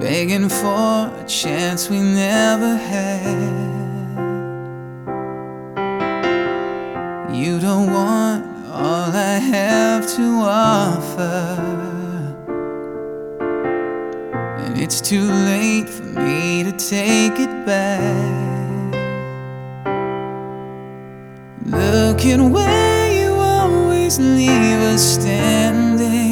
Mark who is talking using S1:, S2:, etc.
S1: begging for a chance we never had. You don't want all I have to offer, and it's too late for me to take it back. Look at where you always leave us standing.